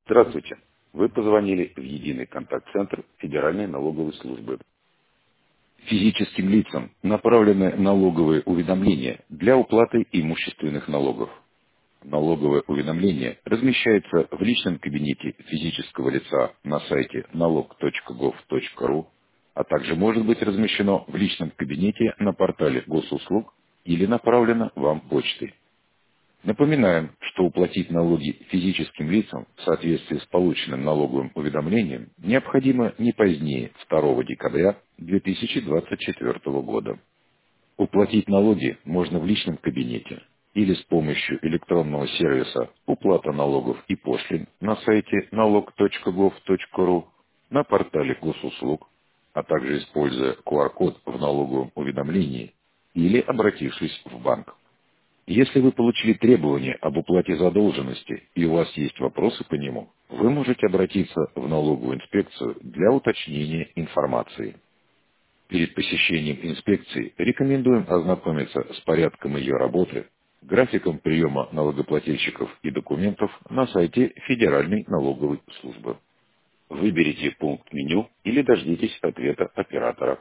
Здравствуйте. Вы позвонили в единый контакт-центр Федеральной налоговой службы. Физическим лицам направлены налоговые уведомления для уплаты имущественных налогов. Налоговое уведомление размещается в личном кабинете физического лица на сайте налог.gov.ru, а также может быть размещено в личном кабинете на портале госуслуг или направлено вам почтой. Напоминаем, что уплатить налоги физическим лицам в соответствии с полученным налоговым уведомлением необходимо не позднее 2 декабря 2024 года. Уплатить налоги можно в личном кабинете или с помощью электронного сервиса «Уплата налогов и пошлин» на сайте налог.gov.ru, на портале госуслуг, а также используя QR-код в налоговом уведомлении или обратившись в банк. Если вы получили требование об уплате задолженности и у вас есть вопросы по нему, вы можете обратиться в налоговую инспекцию для уточнения информации. Перед посещением инспекции рекомендуем ознакомиться с порядком ее работы, графиком приема налогоплательщиков и документов на сайте Федеральной налоговой службы. Выберите пункт меню или дождитесь ответа оператора.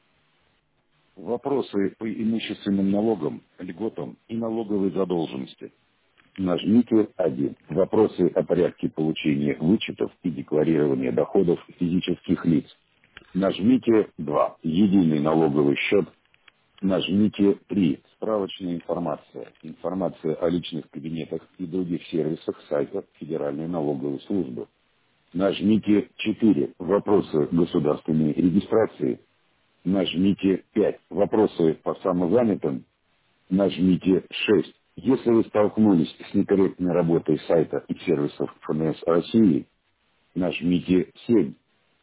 Вопросы по имущественным налогам, льготам и налоговой задолженности. Нажмите 1. Вопросы о порядке получения вычетов и декларирования доходов физических лиц. Нажмите 2. Единый налоговый счет. Нажмите 3. Справочная информация. Информация о личных кабинетах и других сервисах сайта Федеральной налоговой службы. Нажмите 4. Вопросы государственной регистрации. Нажмите 5. Вопросы по самозанятым. Нажмите 6. Если вы столкнулись с некорректной работой сайта и сервисов ФНС России, нажмите 7.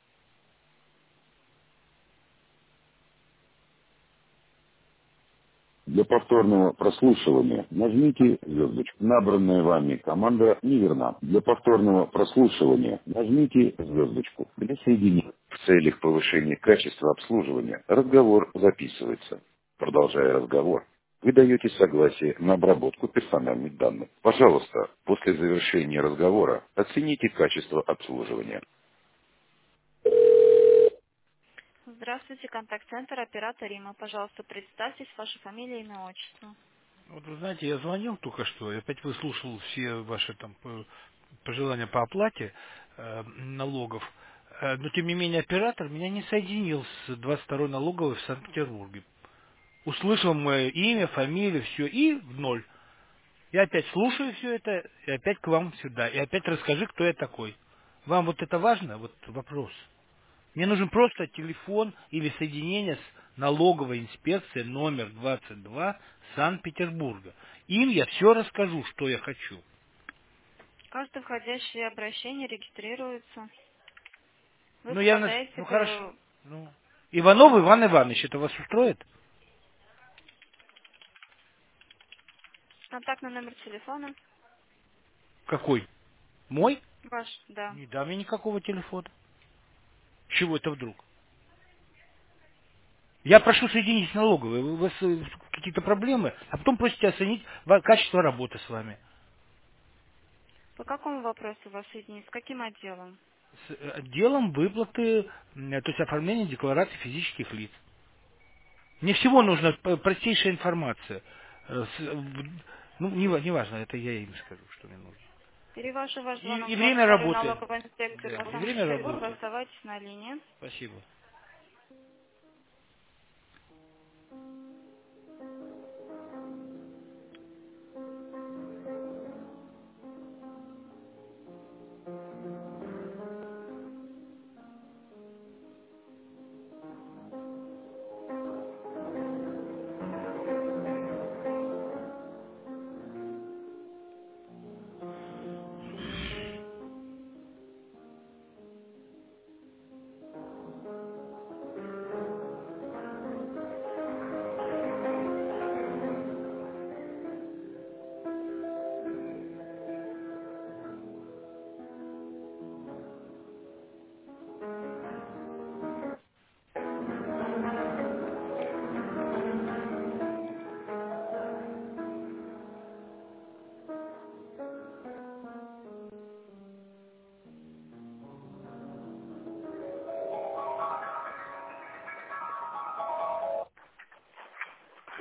Для повторного прослушивания нажмите звездочку. Набранная вами команда неверна. Для повторного прослушивания нажмите звездочку. Для соединения. В целях повышения качества обслуживания разговор записывается. Продолжая разговор, вы даете согласие на обработку персональных данных. Пожалуйста, после завершения разговора оцените качество обслуживания. Здравствуйте, контакт-центр, оператор Рима. Пожалуйста, представьтесь, ваша фамилия, имя, отчество. Вот вы знаете, я звонил только что, и опять выслушал все ваши там пожелания по оплате налогов. Но тем не менее оператор меня не соединил с 22-й налоговой в Санкт-Петербурге. Услышал мое имя, фамилию, все, и в ноль. Я опять слушаю все это, и опять к вам сюда. И опять расскажи, кто я такой. Вам вот это важно? Вот вопрос. Мне нужен просто телефон или соединение с налоговой инспекцией номер 22 Санкт-Петербурга. Им я все расскажу, что я хочу. Каждое входящее обращение регистрируется. Вы Ну, я, попадаете ну, хорошо. в Ну, Иванов Иван Иванович, это вас устроит? контактный номер телефона. Какой? Мой? Ваш, да. Не дам я никакого телефона. С чего это вдруг? Я прошу соединить с налоговой. У вас какие-то проблемы, а потом просите оценить качество работы с вами. По какому вопросу вас соединить? С каким отделом? С отделом выплаты, то есть оформления деклараций физических лиц. Мне всего нужна простейшая информация. Ну, неважно, это я им скажу, что мне нужно. Перевожу ваш звонок И во время вторую работы. налоговую инспекцию Да, по и время Санкт-Петербургу. работы. Оставайтесь на линии. Спасибо.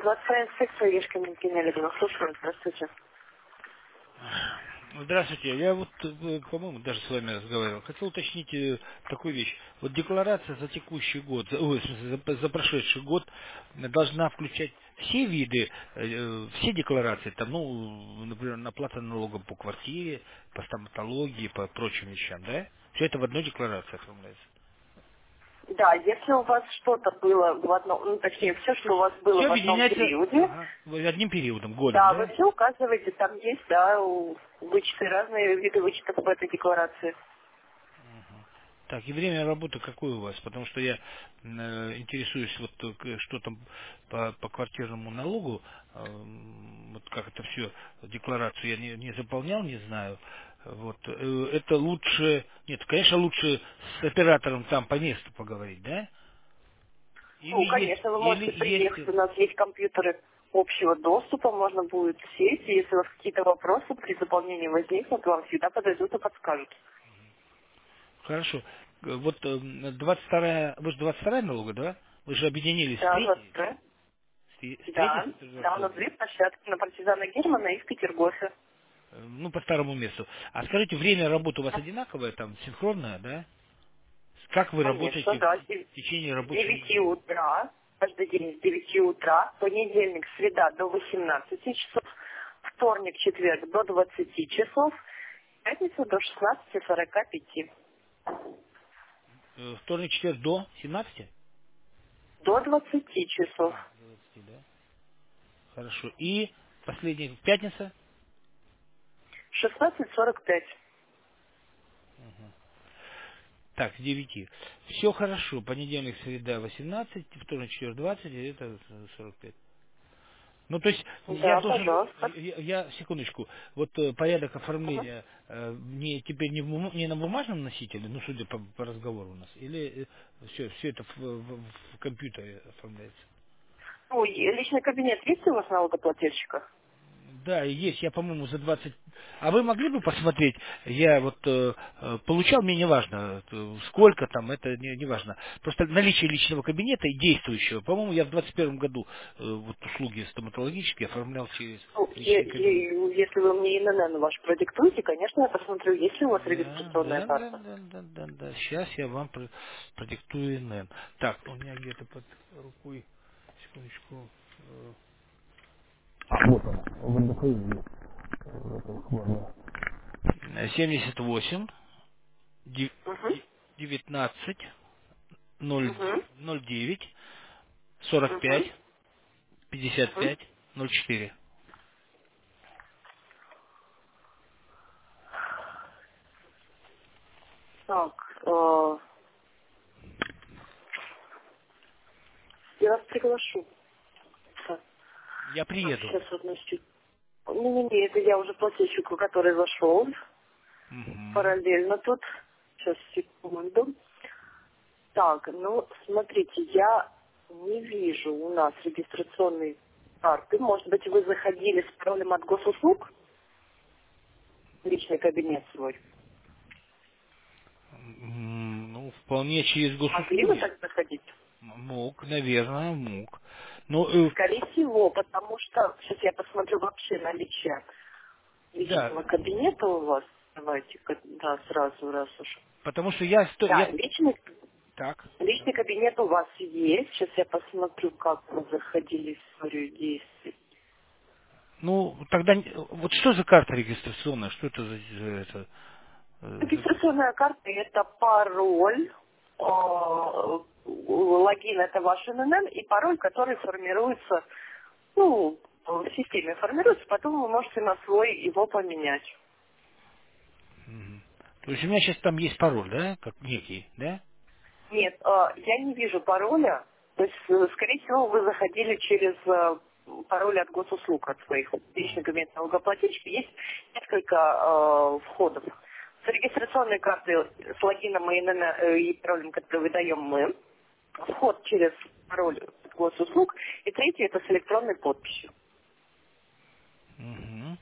22 инспекция Ешка Минкинелевна. Слушаю, здравствуйте. Здравствуйте. Я вот, по-моему, даже с вами разговаривал. Хотел уточнить такую вещь. Вот декларация за текущий год, ой, в смысле, за прошедший год должна включать все виды, все декларации, там, ну, например, оплата налогом по квартире, по стоматологии, по прочим вещам, да? Все это в одной декларации оформляется. Да, если у вас что-то было в одном, ну, точнее, все, что у вас было Все в одном объединяется периоде, одним периодом, годом, да, вы да? все указываете, там есть, да, вычеты, разные виды вычетов в этой декларации. Так, и время работы какое у вас? Потому что я интересуюсь, вот что там по квартирному налогу, вот как это все, декларацию я не заполнял, не знаю. Вот, это лучше, нет, конечно, лучше с оператором там по месту поговорить, да? Ну, Или есть, конечно, вы или можете есть, приехать, у нас есть компьютеры общего доступа, можно будет сесть, и если у вас какие-то вопросы при заполнении возникнут, вам всегда подойдут и подскажут. хорошо, вот 22-я, вы же 22-я налога, да? Вы же объединились с Да, третьей, 22. с третьей, Да, с этой да, у нас 22-й? две площадки на партизана Германа и в Петергофе. Ну, по старому месту. А скажите, время работы у вас одинаковое, там, синхронное, да? Как вы Конечно, работаете да, в течение с рабочей 9 недели? утра, каждый день с 9 утра, понедельник, среда до 18 часов, вторник, четверг до 20 часов, пятница до 16:45. Вторник, четверг до 17? До 20 часов, До 20, да? Хорошо. И последняя пятница? 16:45. Так, с 9. Все хорошо. Понедельник, среда 18, вторник, четверг 20, и это 45. Ну, то есть, я Да, должен, пожалуйста. секундочку, вот порядок Ага. оформления не теперь не на бумажном носителе, ну, судя по разговору у нас, или все это в компьютере оформляется? Ой, личный кабинет есть у вас налогоплательщика? Да, есть, я, по-моему, за 20. А вы могли бы посмотреть, я вот получал, мне не важно, сколько там, это не важно. Просто наличие личного кабинета и действующего. По-моему, я в 21 году вот услуги стоматологические оформлял через Ну, личный кабинет. если вы мне ИНН ваш продиктуете, конечно, я посмотрю, есть ли у вас Да, регистрационная да, да, карта. да, да, да, да. Сейчас я вам продиктую НН. Так, у меня где-то под рукой, секундочку. Вот он, в НДФИ. 78 Угу. 19 0 Угу. 09 45 Угу. Угу. 55 04. Так, я вас приглашу. Так, Я приеду. сейчас одну секунду. Не, это я уже плательщику, который зашел Мгм. параллельно тут. Сейчас, секунду. Так, ну, смотрите, я не вижу у нас регистрационной карты. Может быть, вы заходили с паролем от госуслуг в личный кабинет свой? Ну, вполне через Могли вы госуслуги. так заходить? Мог, наверное, мог. Но, Скорее всего, потому что, сейчас я посмотрю вообще наличие да, личного кабинета у вас. Давайте-ка, да, сразу, раз уж. потому что Да, так. личный кабинет у вас есть. Сейчас я посмотрю, как вы заходили в историю действий. Ну, тогда, вот что за карта регистрационная, что это это, Регистрационная карта– это пароль, логин– это ваш ННН, и пароль, который формируется, ну, в системе формируется, потом вы можете на свой его поменять. Мгм. То есть у меня сейчас там есть пароль, да, как некий, да? Нет, я не вижу пароля. То есть, скорее всего, вы заходили через пароль от госуслуг, от своих личных кабинетов налогоплательщика. Есть несколько входов. С регистрационной карты с логином и, и паролем, который выдаем мы. Вход через пароль от госуслуг. И третий– это с электронной подписью. Мгм.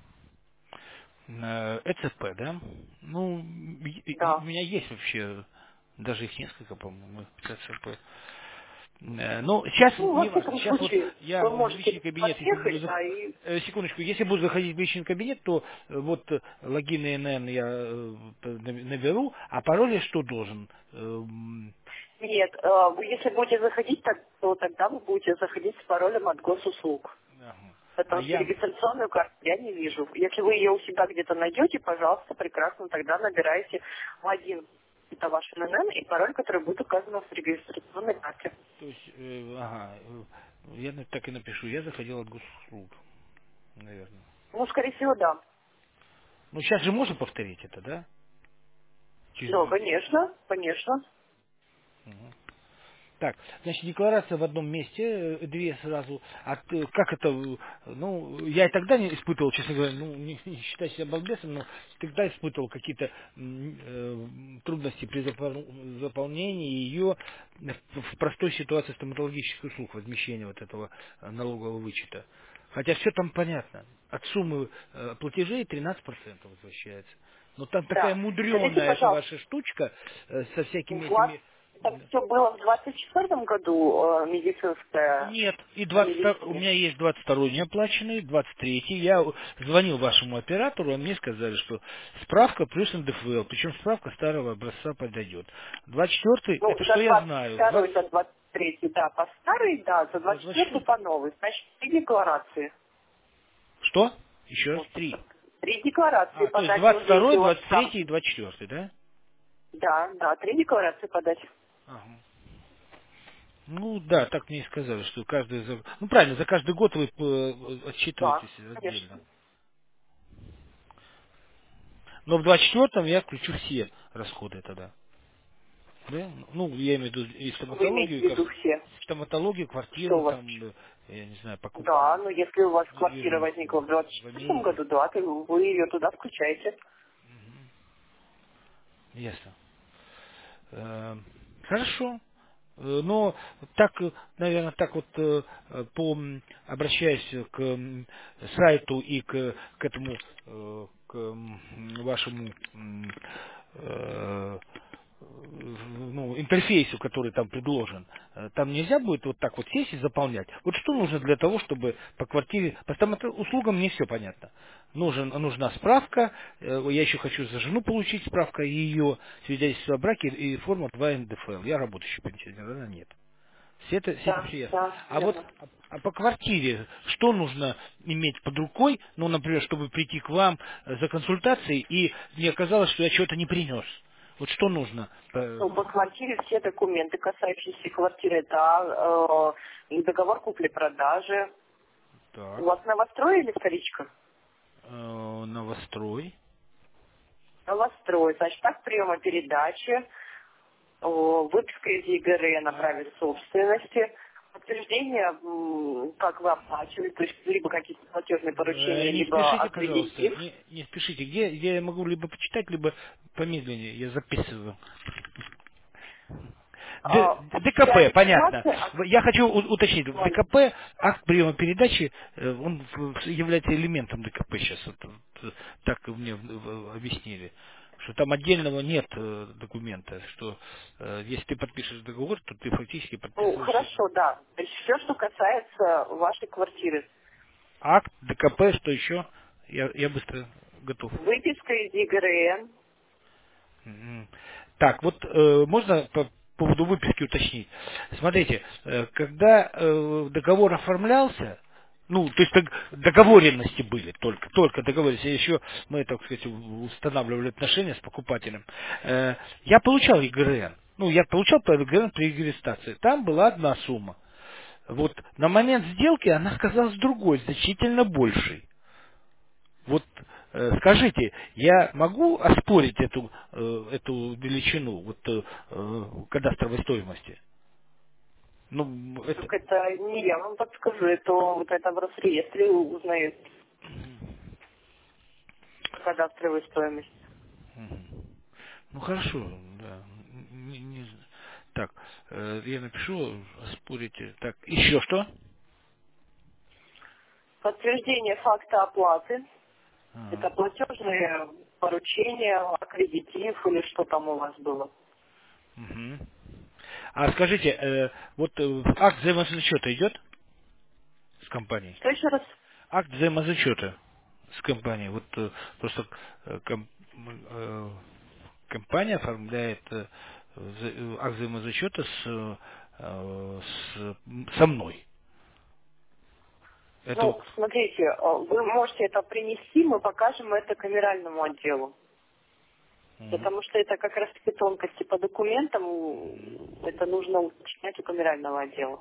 ЭЦП, да? Ну, у Да. меня есть вообще, даже их несколько, по-моему, ЭЦП. Ну, сейчас Ну, во не важно. всяком Сейчас вот случае, я вы в личный можете кабинет, если буду подъехать, да, и секундочку, если буду заходить в личный кабинет, то вот логин и НН я наберу, а пароль я что должен? нет, вы если будете заходить, то тогда вы будете заходить с паролем от госуслуг. Ага. А Потому что я... регистрационную карту я не вижу. Если вы ее у себя где-то найдете, пожалуйста, прекрасно, тогда набираете логин. Это ваш НН и пароль, который будет указан в регистрационной карте. То есть, я так и напишу, я заходил от госуслуг, наверное. Ну, скорее всего, да. Ну, сейчас же можно повторить это, да? Через Да, другие. конечно, конечно. Мгм. Так, значит, декларация в одном месте, две сразу. Как это, ну, я и тогда не испытывал, честно говоря, ну, не считаю себя балбесом, но тогда испытывал какие-то трудности при заполнении ее в простой ситуации стоматологических услуг, возмещения вот этого налогового вычета. Хотя все там понятно. От суммы платежей 13% возвращается. Но там такая Да. Скажите, мудреная эта пожалуйста, ваша штучка со у всякими вас этими... это все было в 24 году медицинское Нет, и 22, у медицине? меня есть 22 неоплаченный, 23. Я звонил вашему оператору, а мне сказали, что справка плюс НДФЛ, причем справка старого образца подойдет. 24 Ну, это за что я знаю. 22 за 23, да, по старой, да, за За 24 24 по новой. Значит, 3 декларации. что? Еще раз, Вот. 3. 3 декларации То есть подать нужно, 22, если у вас там. 23 и 24, да? Да, да, 3 декларации подать. Ага. Ну да, так мне и сказали, что каждый... Ну правильно, за каждый год вы Да, отчитываетесь конечно. отдельно. Но в 24-м я включу все расходы тогда. Да? Ну, я имею в виду и Что вы имеете стоматологию, в виду все? стоматологию, Что у квартиру, вас? там, я не знаю, покупку Да, но если у вас квартира возникла недвижимости в в 24 Америке. году, да, то вы ее туда включаете. Ясно. Хорошо. Но так, наверное, так вот обращаясь к сайту и к этому вашему э, ну, интерфейсу, который там предложен, там нельзя будет вот так вот сесть и заполнять. Вот что нужно для того, чтобы по квартире, по услугам мне все понятно. Нужна справка, я еще хочу за жену получить справка ее свидетельство о браке и форма 2 НДФЛ. Я работающий пенсионер, она нет. Все это Да, все ясно. да, А вот верно. по квартире, что нужно иметь под рукой, ну, например, чтобы прийти к вам за консультацией, и мне оказалось, что я чего-то не принес. Вот что нужно? Ну, по квартире все документы, касающиеся квартиры, да, договор купли-продажи. У Так, вас новострой или вторичка? новострой. Новострой. Значит, акт приема передачи, выписка из ЕГР на праве собственности, подтверждение, как вы оплачивали, то есть либо какие-то платежные поручения, Не либо спешите, пожалуйста, аккредитив. не спешите. Где я могу либо почитать, либо помедленнее, я записываю. ДКП, понятно. Официальная Я хочу уточнить. В ДКП акт приема передачи, он является элементом ДКП сейчас. Так мне объяснили. Что там отдельного нет документа. Что если ты подпишешь договор, то ты фактически ну, подписываешь хорошо, да. То есть все, что касается вашей квартиры. акт, ДКП, что еще? Я быстро готов. Выписка из ЕГРН. Мгм. Так, вот можно по поводу выписки уточнить. Смотрите, когда договор оформлялся, ну, то есть договоренности были, только договоренности, еще мы, так сказать, устанавливали отношения с покупателем. Я получал ЕГРН, ну, я получал по ЕГРН при регистрации, там была одна сумма. Вот на момент сделки она оказалась другой, значительно большей. Вот скажите, я могу оспорить эту величину кадастровой стоимости? Ну, это... Так это не я вам подскажу, это вот это в Росреестре узнают кадастровую стоимость. Мгм. Ну хорошо, да. Так, я напишу, оспорите. Так, еще что? Подтверждение факта оплаты. А, Это платежные поручения, аккредитив или что там у вас было. мгм. А скажите, акт взаимозачета идет с компанией? Что еще раз? Акт взаимозачета с компанией. Просто компания оформляет акт взаимозачета со мной. Это... Ну, смотрите, вы можете это принести, мы покажем это камеральному отделу. Мгм. Потому что это как раз таки тонкости по документам, это нужно уточнять у камерального отдела.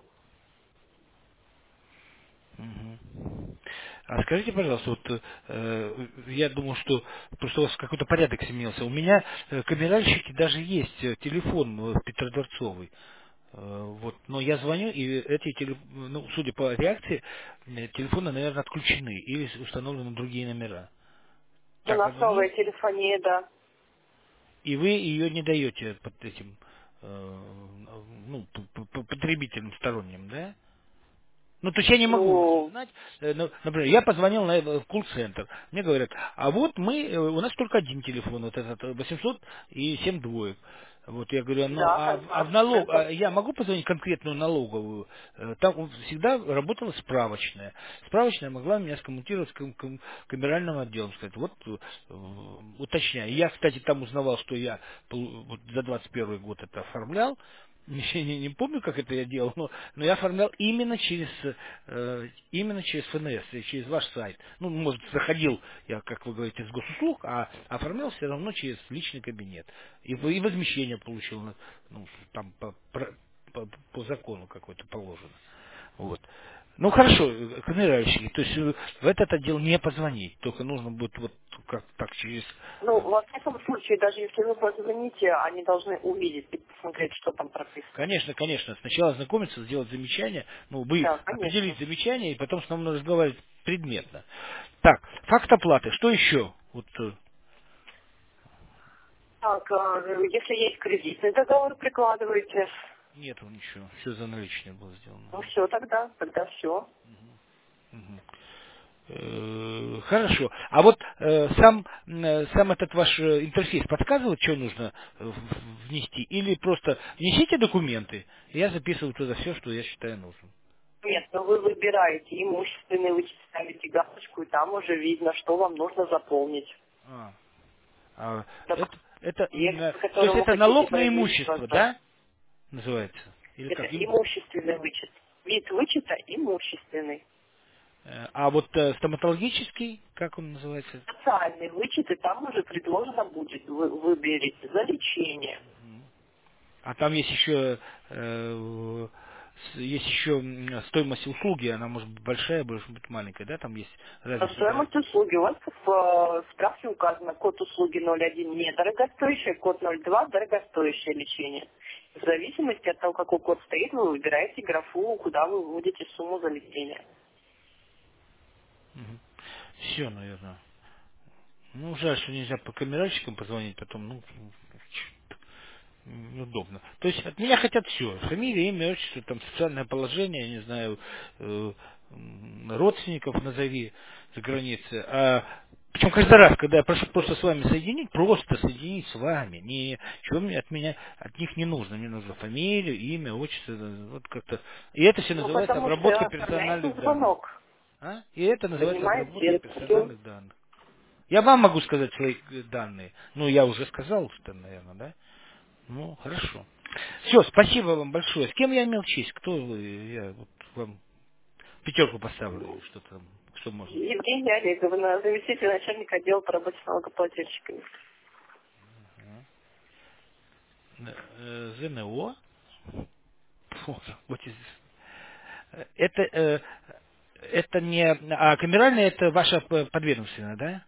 Мгм. А скажите, пожалуйста, я думал, что просто у вас какой-то порядок сменился. У меня камеральщики даже есть, телефон Петродворцовый. Но я звоню, и судя по реакции, телефоны, наверное, отключены или установлены другие номера. У Так, нас новая позвонил, телефония, да. и вы ее не даете под этим потребителям сторонним, да? Ну, то есть я не могу вас Ну, узнать. Например, я позвонил в колл-центр. Мне говорят, а вот у нас только один телефон, вот этот 800 и 7 двоек. Вот я говорю, да, а в я могу позвонить конкретную налоговую? Там всегда работала справочная. Справочная могла меня скоммутировать с камеральным отделом, сказать, уточняю. Я, кстати, там узнавал, что я за 21 год это оформлял. Не помню, как это я делал, но я оформлял именно через ФНС, и через ваш сайт. Ну, может, заходил я, как вы говорите, с госуслуг, а оформлял все равно через личный кабинет. И возмещение получил, там по закону какой-то положено. Вот. Ну хорошо, камеральщики, то есть в этот отдел не позвонить, только нужно будет как так через... ну, во всяком случае, даже если вы позвоните, они должны увидеть и посмотреть, что там прописано. Конечно, конечно. Сначала знакомиться, сделать замечание. Вы Да, конечно. определить замечание, и потом с нами разговаривать предметно. Так, факт оплаты. Что еще? Так, если есть кредитный договор, прикладываете. Нету ничего. Все за наличные было сделано. Ну, все тогда все. Мгм. Хорошо. А сам этот ваш интерфейс подсказывает, что нужно внести? Или просто внесите документы, и я записываю туда все, что я считаю нужным? Нет, но вы выбираете имущественный вычет, ставите галочку, и там уже видно, что вам нужно заполнить. А, а Так, это, объект, по то есть которому это хотите налог на производить имущество, возврат. да, называется? Или Это как? имущественный вычет. Вид вычета имущественный. А стоматологический, как он называется? Социальный вычет, и там уже предложено будет, вы выберете за лечение. А там есть еще стоимость услуги, она может быть большая, может быть маленькая, да? Там есть разница. Стоимость услуги. У вас в справке указано код услуги 01 недорогостоящее, код 02 дорогостоящее лечение. В зависимости от того, какой код стоит, вы выбираете графу, куда вы вводите сумму за лечение. Все, наверное. Ну, жаль, что нельзя по камеральщикам позвонить, потом, неудобно. То есть от меня хотят все. Фамилия, имя, отчество, там социальное положение, я не знаю, родственников назови за границей. Причем каждый раз, когда я прошу просто с вами соединить, просто соединить с вами. Ничего мне от них не нужно. Мне нужно фамилию, имя, отчество. Вот как-то. И это все Ну, называется потому что обработка оформляется персональных данных. звонок. И это называется Занимает обработка детскую. персональных данных. Я вам могу сказать свои данные. Ну, я уже сказал, что, наверное, да? Ну, хорошо. Все, спасибо вам большое. С кем я имел честь? Кто вы? Я вам пятерку поставлю, или что там, что можно. Евгения Олеговна, заместитель начальника отдела по работе с налогоплательщиками. ЗНО? Фу, это не... А камеральная это ваша подведомственная, да?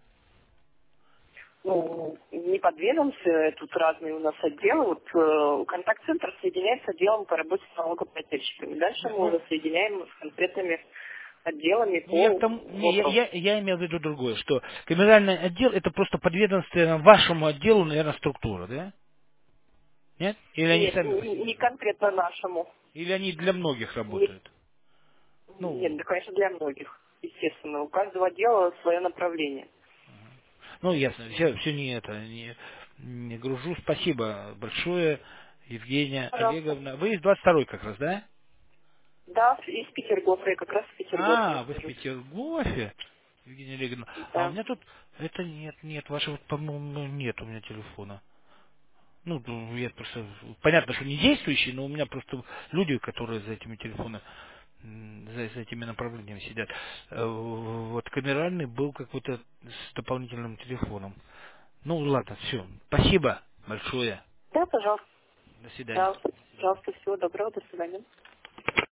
Ну, не подведомственно, тут разные у нас отделы. Вот контакт-центр соединяется с отделом по работе с налогоплательщиками. Дальше мы Ну, уже соединяем с конкретными отделами я к по тому, вопросу. я имел в виду другое, что камеральный отдел это просто подведомственная вашему отделу, наверное, структура, да? Нет? Или они Нет, сами по себе не работают? конкретно нашему. Или они для многих Не- работают? нет, да, конечно, для многих, естественно. У каждого отдела свое направление. Ясно. Все не гружу. Спасибо большое. Евгения Пожалуйста. Олеговна. Вы из 22-й как раз, да? Да, из Петергофа, я как раз в Петергофе А, вы в нахожусь. Петергофе, Евгения Олеговна. А у Да. меня тут, это нет, вашего, по-моему, нет у меня телефона. Ну, я просто, понятно, что не действующий, но у меня просто люди, которые за этими телефонами, за этими направлениями сидят. Вот камеральный был какой-то с дополнительным телефоном. Ну, ладно, все. Спасибо большое. Да, пожалуйста. До свидания. Да, пожалуйста, всего доброго, до свидания.